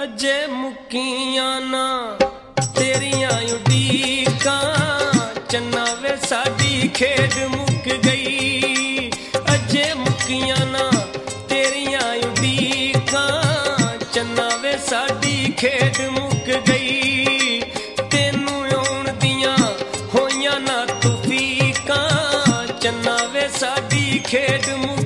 अजे मुक्कियां ना तेरियां उडीकां चन्ना वे साडी खेड मुक गई। अजे मुक्कियां ना तेरियां उडीकां चन्ना वे साडी खेड मुक गई। तेनू आउण दियां होइयां ना तौफीकां चन्ना वे साडी खेड मुक